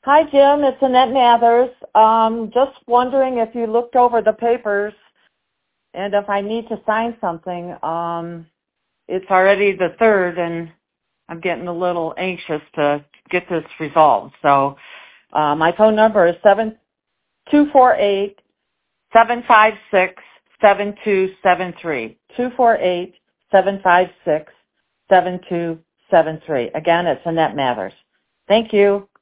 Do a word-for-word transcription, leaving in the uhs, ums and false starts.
Hi, Jim. It's Annette Mathers. Um, just wondering if you looked over the papers and if I need to sign something. Um, it's already the third, and I'm getting a little anxious to get this resolved. So uh, my phone number is seven two four eight seven five six seven two seven three. Two four eight seven five six seven two seven three. Again, it's Annette Mathers. Thank you.